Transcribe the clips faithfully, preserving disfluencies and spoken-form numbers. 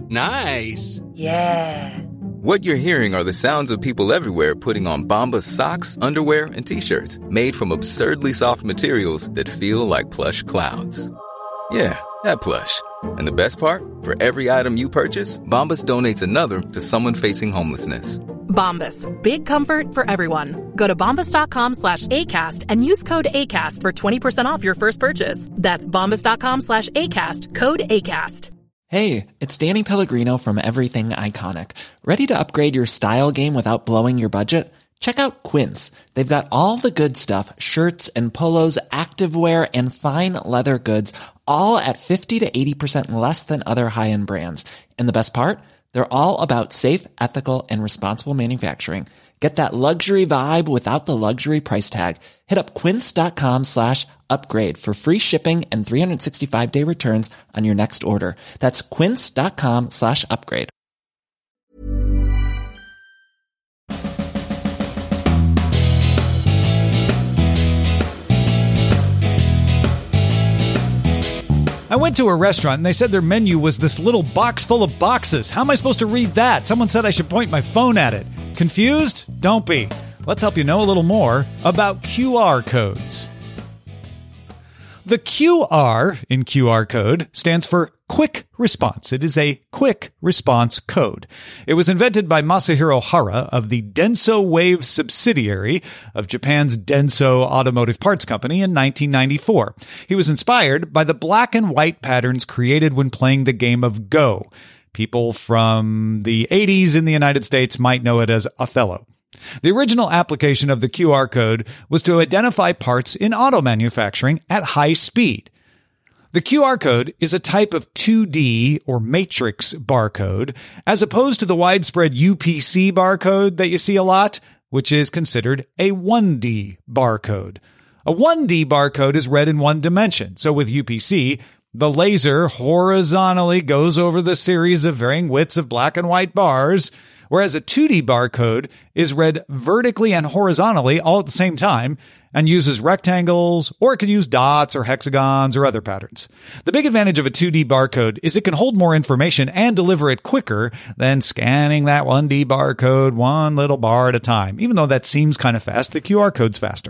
Nice. Yeah. What you're hearing are the sounds of people everywhere putting on Bombas socks, underwear, and T-shirts made from absurdly soft materials that feel like plush clouds. Yeah, that plush. And the best part? For every item you purchase, Bombas donates another to someone facing homelessness. Bombas. Big comfort for everyone. Go to bombas.com slash ACAST and use code ACAST for twenty percent off your first purchase. That's bombas.com slash ACAST. Code ACAST. Hey, it's Danny Pellegrino from Everything Iconic. Ready to upgrade your style game without blowing your budget? Check out Quince. They've got all the good stuff, shirts and polos, activewear, and fine leather goods, all at fifty to eighty percent less than other high-end brands. And the best part? They're all about safe, ethical, and responsible manufacturing. Get that luxury vibe without the luxury price tag. Hit up quince.com slash upgrade for free shipping and three sixty-five day returns on your next order. That's quince.com slash upgrade. I went to a restaurant and they said their menu was this little box full of boxes. How am I supposed to read that? Someone said I should point my phone at it. Confused? Don't be. Let's help you know a little more about Q R codes. The Q R in Q R code stands for Quick Response. It is a quick response code. It was invented by Masahiro Hara of the Denso Wave subsidiary of Japan's Denso Automotive Parts Company in nineteen ninety-four. He was inspired by the black and white patterns created when playing the game of Go. People from the eighties in the United States might know it as Othello. The original application of the Q R code was to identify parts in auto manufacturing at high speed. The Q R code is a type of two D or matrix barcode, as opposed to the widespread U P C barcode that you see a lot, which is considered a one D barcode. A one D barcode is read in one dimension, so with U P C, the laser horizontally goes over the series of varying widths of black and white bars, whereas a two D barcode is read vertically and horizontally all at the same time and uses rectangles, or it could use dots or hexagons or other patterns. The big advantage of a two D barcode is it can hold more information and deliver it quicker than scanning that one D barcode one little bar at a time. Even though that seems kind of fast, the Q R code's faster.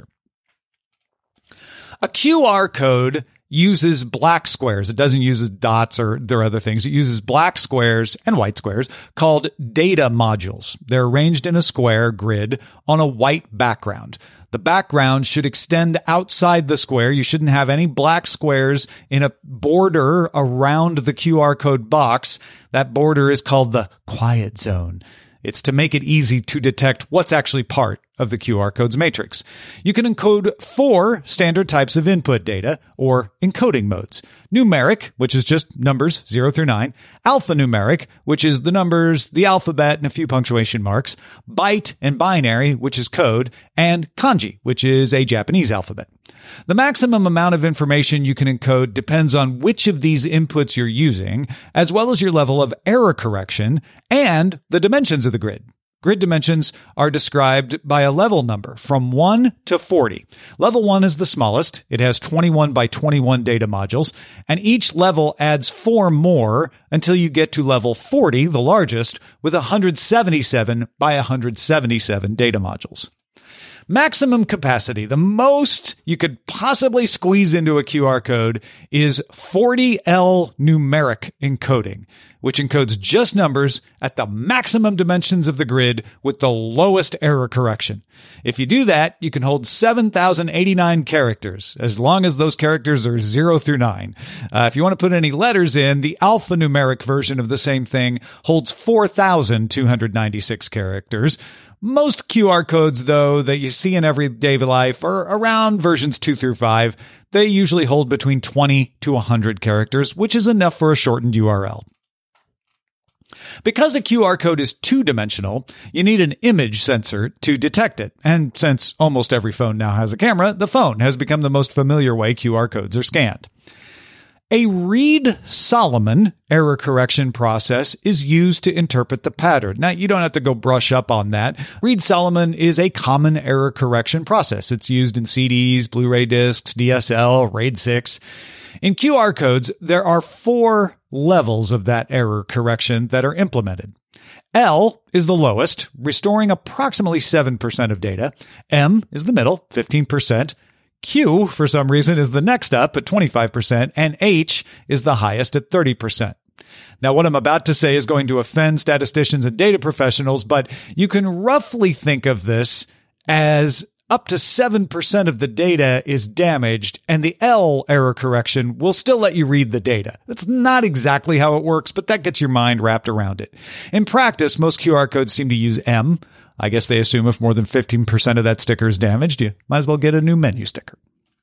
A Q R code uses black squares. It doesn't use dots or there are other things. It uses black squares and white squares called data modules. They're arranged in a square grid on a white background. The background should extend outside the square. You shouldn't have any black squares in a border around the Q R code box. That border is called the quiet zone. It's to make it easy to detect what's actually part of the Q R code's matrix. You can encode four standard types of input data, or encoding modes. Numeric, which is just numbers zero through nine. Alphanumeric, which is the numbers, the alphabet, and a few punctuation marks. Byte and binary, which is code. And kanji, which is a Japanese alphabet. The maximum amount of information you can encode depends on which of these inputs you're using, as well as your level of error correction and the dimensions of the grid. Grid dimensions are described by a level number from one to forty. Level one is the smallest. It has twenty-one by twenty-one data modules, and each level adds four more until you get to level forty, the largest, with one hundred seventy-seven by one hundred seventy-seven data modules. Maximum capacity, the most you could possibly squeeze into a Q R code, is forty L numeric encoding, which encodes just numbers at the maximum dimensions of the grid with the lowest error correction. If you do that, you can hold seven thousand eighty-nine characters, as long as those characters are zero through nine. Uh, if you want to put any letters in, the alphanumeric version of the same thing holds four thousand two hundred ninety-six characters. Most Q R codes, though, that you see in everyday life are around versions two through five. They usually hold between twenty to one hundred characters, which is enough for a shortened U R L. Because a Q R code is two-dimensional, you need an image sensor to detect it. And since almost every phone now has a camera, the phone has become the most familiar way Q R codes are scanned. A Reed-Solomon error correction process is used to interpret the pattern. Now, you don't have to go brush up on that. Reed-Solomon is a common error correction process. It's used in C Ds, Blu-ray discs, D S L, RAID six. In Q R codes, there are four levels of that error correction that are implemented. L is the lowest, restoring approximately seven percent of data. M is the middle, fifteen percent. Q, for some reason, is the next up at twenty-five percent, and H is the highest at thirty percent. Now, what I'm about to say is going to offend statisticians and data professionals, but you can roughly think of this as up to seven percent of the data is damaged, and the L error correction will still let you read the data. That's not exactly how it works, but that gets your mind wrapped around it. In practice, most Q R codes seem to use M. I guess they assume if more than fifteen percent of that sticker is damaged, you might as well get a new menu sticker.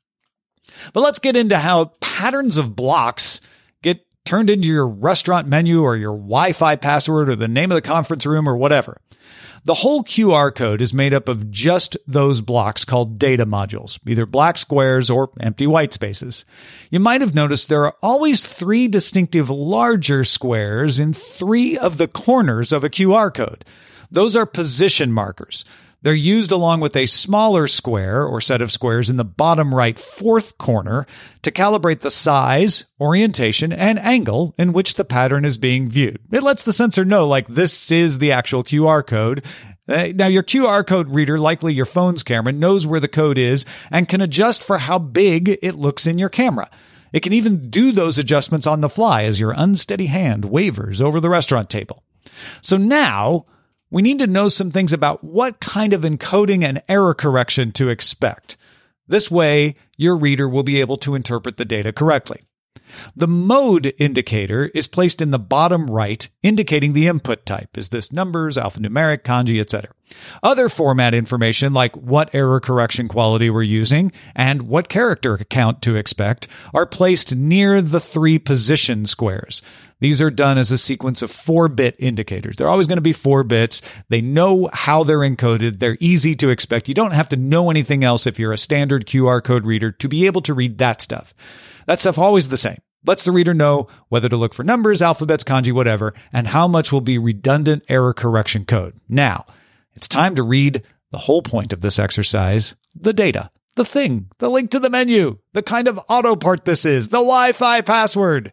But let's get into how patterns of blocks get turned into your restaurant menu or your Wi-Fi password or the name of the conference room or whatever. The whole Q R code is made up of just those blocks called data modules, either black squares or empty white spaces. You might have noticed there are always three distinctive larger squares in three of the corners of a Q R code. Those are position markers. They're used along with a smaller square or set of squares in the bottom right fourth corner to calibrate the size, orientation, and angle in which the pattern is being viewed. It lets the sensor know, like, this is the actual Q R code. Now, your Q R code reader, likely your phone's camera, knows where the code is and can adjust for how big it looks in your camera. It can even do those adjustments on the fly as your unsteady hand wavers over the restaurant table. So now, we need to know some things about what kind of encoding and error correction to expect. This way, your reader will be able to interpret the data correctly. The mode indicator is placed in the bottom right, indicating the input type. Is this numbers, alphanumeric, kanji, et cetera? Other format information, like what error correction quality we're using and what character count to expect, are placed near the three position squares. These are done as a sequence of four-bit indicators. They're always going to be four bits. They know how they're encoded. They're easy to expect. You don't have to know anything else if you're a standard Q R code reader to be able to read that stuff. That stuff always the same. Lets the reader know whether to look for numbers, alphabets, kanji, whatever, and how much will be redundant error correction code. Now, it's time to read the whole point of this exercise, the data, the thing, the link to the menu, the kind of auto part this is, the Wi-Fi password.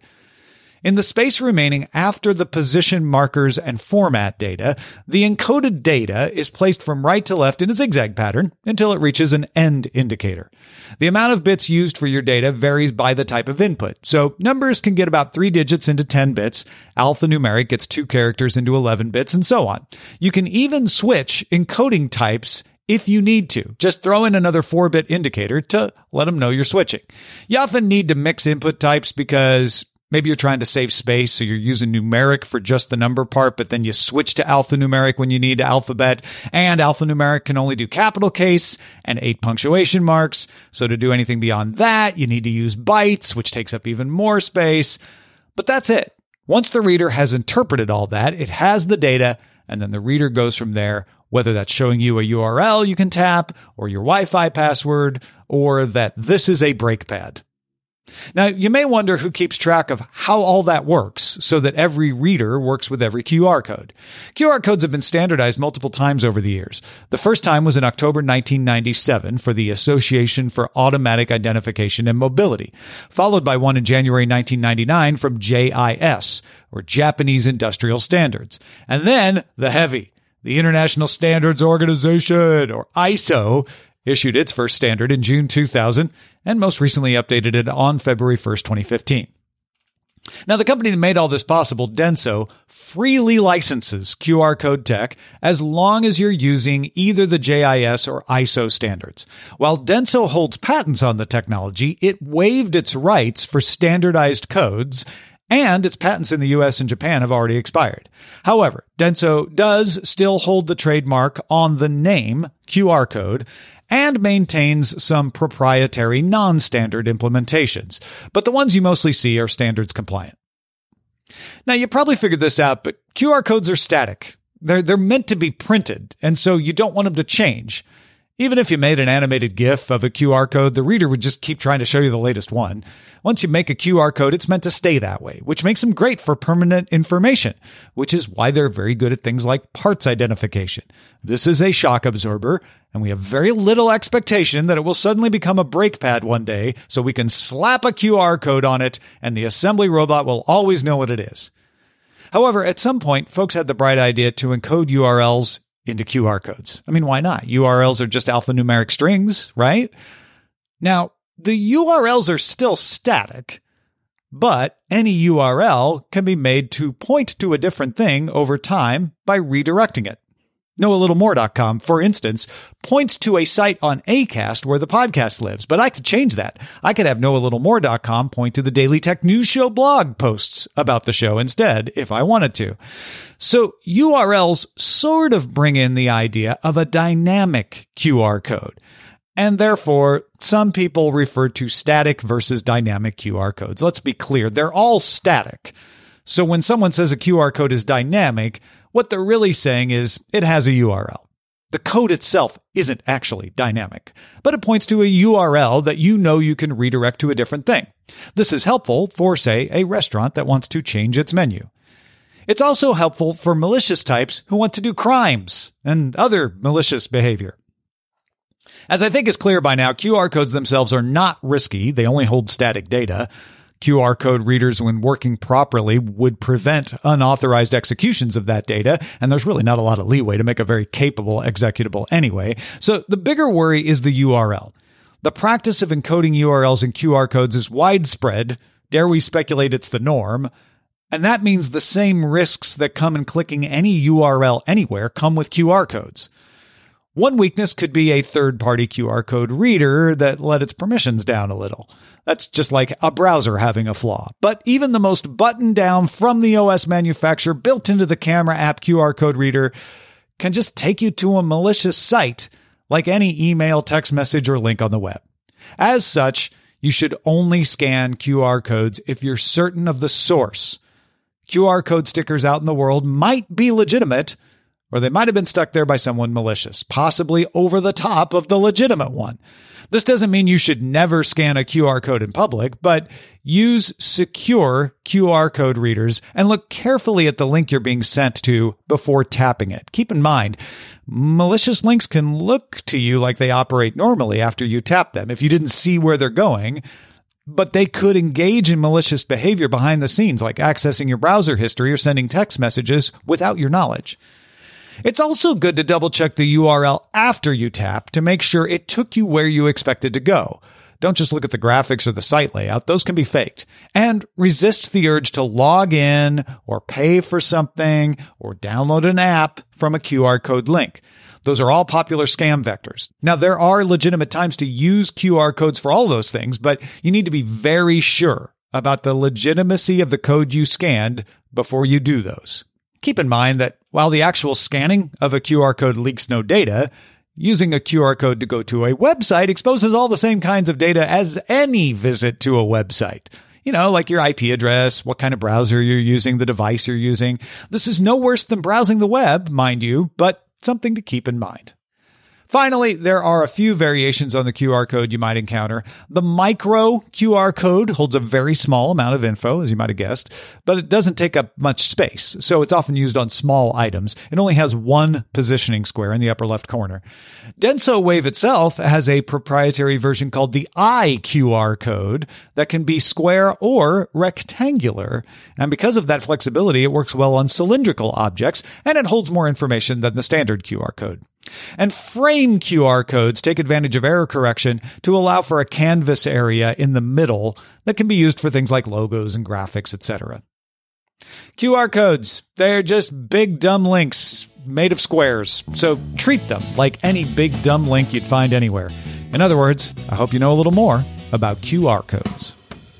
In the space remaining after the position markers and format data, the encoded data is placed from right to left in a zigzag pattern until it reaches an end indicator. The amount of bits used for your data varies by the type of input. So numbers can get about three digits into ten bits, alphanumeric gets two characters into eleven bits, and so on. You can even switch encoding types if you need to. Just throw in another four-bit indicator to let them know you're switching. You often need to mix input types because maybe you're trying to save space, so you're using numeric for just the number part, but then you switch to alphanumeric when you need alphabet, and alphanumeric can only do capital case and eight punctuation marks. So to do anything beyond that, you need to use bytes, which takes up even more space. But that's it. Once the reader has interpreted all that, it has the data, and then the reader goes from there, whether that's showing you a U R L you can tap, or your Wi-Fi password, or that this is a brake pad. Now, you may wonder who keeps track of how all that works so that every reader works with every Q R code. Q R codes have been standardized multiple times over the years. The first time was in October nineteen ninety-seven for the Association for Automatic Identification and Mobility, followed by one in January nineteen ninety-nine from J I S, or Japanese Industrial Standards. And then the heavy, the International Standards Organization, or I S O, issued its first standard in June two thousand, and most recently updated it on February first, twenty fifteen. Now, the company that made all this possible, Denso, freely licenses Q R code tech as long as you're using either the J I S or I S O standards. While Denso holds patents on the technology, it waived its rights for standardized codes, and its patents in the U S and Japan have already expired. However, Denso does still hold the trademark on the name Q R code and maintains some proprietary non-standard implementations, but the ones you mostly see are standards compliant. Now, you probably figured this out, but Q R codes are static. They're, they're meant to be printed, and so you don't want them to change. Even if you made an animated GIF of a Q R code, the reader would just keep trying to show you the latest one. Once you make a Q R code, it's meant to stay that way, which makes them great for permanent information, which is why they're very good at things like parts identification. This is a shock absorber, and we have very little expectation that it will suddenly become a brake pad one day, so we can slap a Q R code on it, and the assembly robot will always know what it is. However, at some point, folks had the bright idea to encode U R Ls into Q R codes. I mean, why not? U R Ls are just alphanumeric strings, right? Now, the U R Ls are still static, but any U R L can be made to point to a different thing over time by redirecting it. know a little more dot com, for instance, points to a site on Acast where the podcast lives, but I could change that. I could have know a little more dot com point to the Daily Tech News Show blog posts about the show instead, if I wanted to. So U R Ls sort of bring in the idea of a dynamic Q R code. And therefore, some people refer to static versus dynamic Q R codes. Let's be clear, they're all static. So when someone says a Q R code is dynamic, what they're really saying is it has a U R L. The code itself isn't actually dynamic, but it points to a U R L that you know you can redirect to a different thing. This is helpful for, say, a restaurant that wants to change its menu. It's also helpful for malicious types who want to do crimes and other malicious behavior. As I think is clear by now, Q R codes themselves are not risky. They only hold static data. Q R code readers, when working properly, would prevent unauthorized executions of that data, and there's really not a lot of leeway to make a very capable executable anyway. So the bigger worry is the U R L. The practice of encoding U R Ls in Q R codes is widespread. Dare we speculate it's the norm? And that means the same risks that come in clicking any U R L anywhere come with Q R codes. One weakness could be a third-party Q R code reader that let its permissions down a little. That's just like a browser having a flaw. But even the most buttoned down from the O S manufacturer built into the camera app Q R code reader can just take you to a malicious site like any email, text message, or link on the web. As such, you should only scan Q R codes if you're certain of the source. Q R code stickers out in the world might be legitimate, or they might have been stuck there by someone malicious, possibly over the top of the legitimate one. This doesn't mean you should never scan a Q R code in public, but use secure Q R code readers and look carefully at the link you're being sent to before tapping it. Keep in mind, malicious links can look to you like they operate normally after you tap them if you didn't see where they're going, but they could engage in malicious behavior behind the scenes, like accessing your browser history or sending text messages without your knowledge. It's also good to double-check the U R L after you tap to make sure it took you where you expected to go. Don't just look at the graphics or the site layout. Those can be faked. And resist the urge to log in or pay for something or download an app from a Q R code link. Those are all popular scam vectors. Now, there are legitimate times to use Q R codes for all those things, but you need to be very sure about the legitimacy of the code you scanned before you do those. Keep in mind that while the actual scanning of a Q R code leaks no data, using a Q R code to go to a website exposes all the same kinds of data as any visit to a website. You know, like your I P address, what kind of browser you're using, the device you're using. This is no worse than browsing the web, mind you, but something to keep in mind. Finally, there are a few variations on the Q R code you might encounter. The micro Q R code holds a very small amount of info, as you might have guessed, but it doesn't take up much space, so it's often used on small items. It only has one positioning square in the upper left corner. DensoWave itself has a proprietary version called the I Q R code that can be square or rectangular, and because of that flexibility, it works well on cylindrical objects, and it holds more information than the standard Q R code. And frame Q R codes take advantage of error correction to allow for a canvas area in the middle that can be used for things like logos and graphics, et cetera. Q R codes, they're just big dumb links made of squares, so treat them like any big dumb link you'd find anywhere. In other words, I hope you know a little more about Q R codes.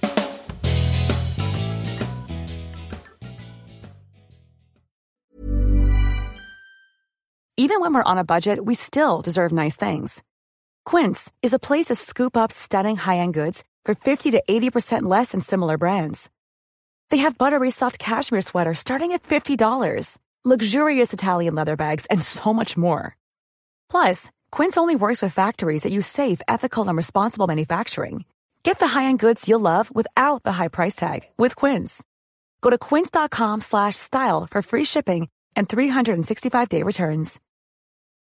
Even when we're on a budget, we still deserve nice things. Quince is a place to scoop up stunning high-end goods for fifty to eighty percent less than similar brands. They have buttery soft cashmere sweaters starting at fifty dollars, luxurious Italian leather bags, and so much more. Plus, Quince only works with factories that use safe, ethical, and responsible manufacturing. Get the high-end goods you'll love without the high price tag with Quince. Go to quince.com slash style for free shipping and three sixty-five day returns.